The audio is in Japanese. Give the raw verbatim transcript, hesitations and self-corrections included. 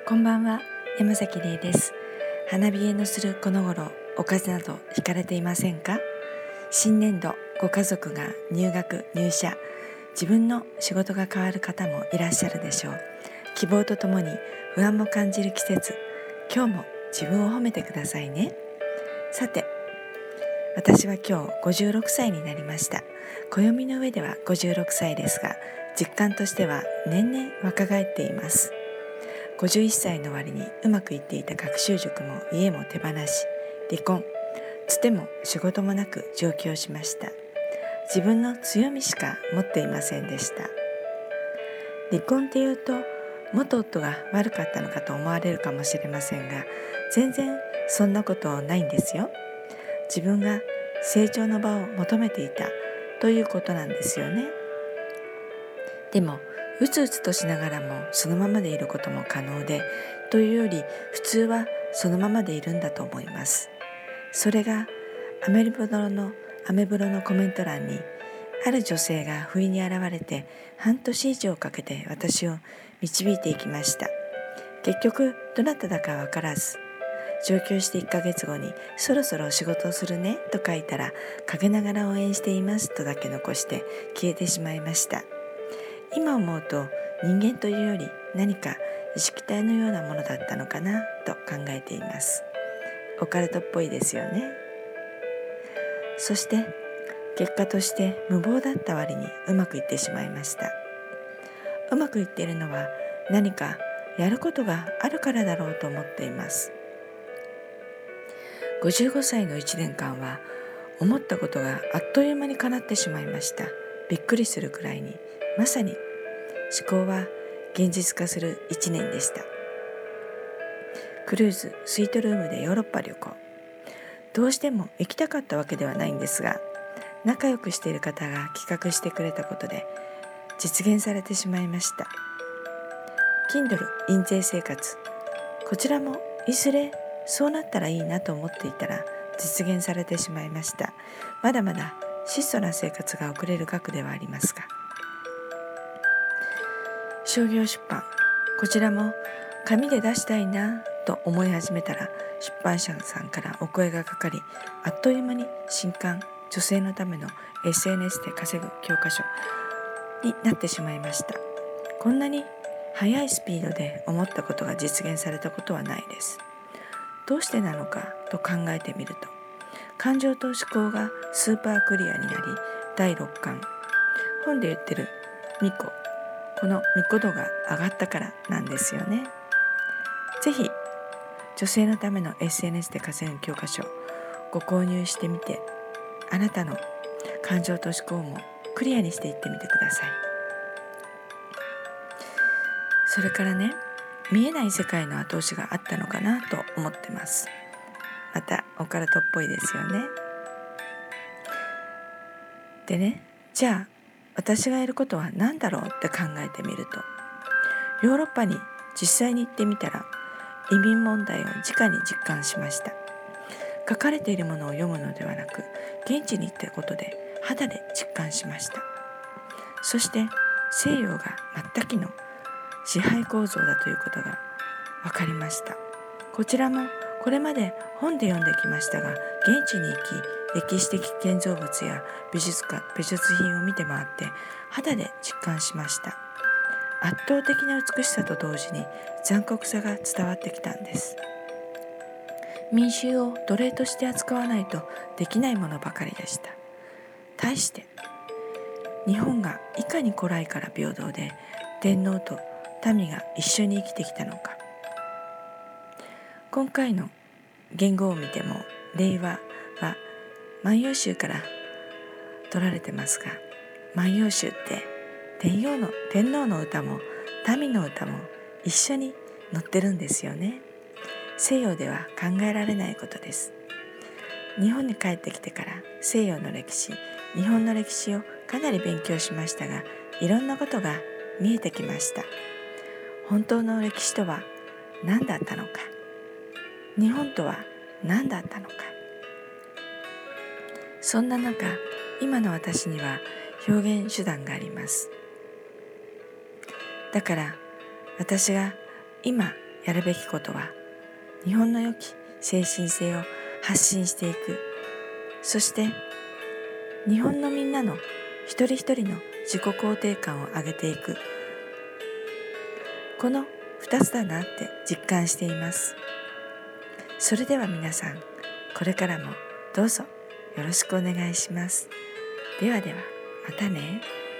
こんばんは、山崎玲です。花冷えのするこの頃、お風邪などひかれていませんか？新年度、ご家族が入学、入社、自分の仕事が変わる方もいらっしゃるでしょう。希望とともに不安も感じる季節、今日も自分を褒めてくださいね。さて、私は今日ごじゅうろくさいになりました。暦の上ではごじゅうろくさいですが、実感としては年々若返っています。ごじゅういっさいの割にうまくいっていた学習塾も家も手放し、離婚、つても仕事もなく上京しました。自分の強みしか持っていませんでした。離婚っていうと、元夫が悪かったのかと思われるかもしれませんが、全然そんなことないんですよ。自分が成長の場を求めていたということなんですよね。でもうつうつとしながらもそのままでいることも可能で、というより普通はそのままでいるんだと思います。それがアメブロのアメブロのコメント欄に、ある女性が不意に現れて半年以上かけて私を導いていきました。結局どなただかわからず、上京していっかげつごにそろそろ仕事をするねと書いたら、陰ながら応援していますとだけ残して消えてしまいました。今思うと、人間というより何か意識体のようなものだったのかなと考えています。オカルトっぽいですよね。そして結果として無謀だった割にうまくいってしまいました。うまくいっているのは何かやることがあるからだろうと思っています。ごじゅうごさいのいちねんかんは思ったことがあっという間に叶ってしまいました。びっくりするくらいに、まさに思考は現実化するいちねんでした。クルーズ、スイートルームでヨーロッパ旅行、どうしても行きたかったわけではないんですが、仲良くしている方が企画してくれたことで実現されてしまいました。 Kindle 印税生活、こちらもいずれそうなったらいいなと思っていたら実現されてしまいました。まだまだ質素な生活が送れる額ではありますが、商業出版、こちらも紙で出したいなと思い始めたら、出版社さんからお声がかかり、あっという間に新刊、女性のための エスエヌエス で稼ぐ教科書になってしまいました。こんなに速いスピードで思ったことが実現されたことはないです。どうしてなのかと考えてみると、感情と思考がスーパークリアになり、だいろっかん、本で言ってるミコ、このミコ度が上がったからなんですよね。ぜひ女性のための エスエヌエス で稼ぐ教科書ご購入してみて、あなたの感情と思考もクリアにしていってみてください。それからね、見えない世界の後押しがあったのかなと思ってます。またオカルトっぽいですよね。でね、じゃあ私がやることは何だろうって考えてみると、ヨーロッパに実際に行ってみたら移民問題を直に実感しました。書かれているものを読むのではなく、現地に行ったことで肌で実感しました。そして西洋が全くの支配構造だということが分かりました。こちらもこれまで本で読んできましたが、現地に行き歴史的建造物や美術館、美術品を見て回って肌で実感しました。圧倒的な美しさと同時に残酷さが伝わってきたんです。民衆を奴隷として扱わないとできないものばかりでした。対して日本がいかに古来から平等で、天皇と民が一緒に生きてきたのか。今回の言語を見ても、令和は万葉集から取られてますが、万葉集って天皇の天皇の歌も民の歌も一緒に載ってるんですよね。西洋では考えられないことです。日本に帰ってきてから西洋の歴史、日本の歴史をかなり勉強しましたが、いろんなことが見えてきました。本当の歴史とは何だったのか、日本とは何だったのか。そんな中、今の私には表現手段があります。だから私が今やるべきことは、日本の良き精神性を発信していく。そして日本のみんなの一人一人の自己肯定感を上げていく。この二つだなって実感しています。それでは皆さん、これからもどうぞよろしくお願いします。ではでは、またね。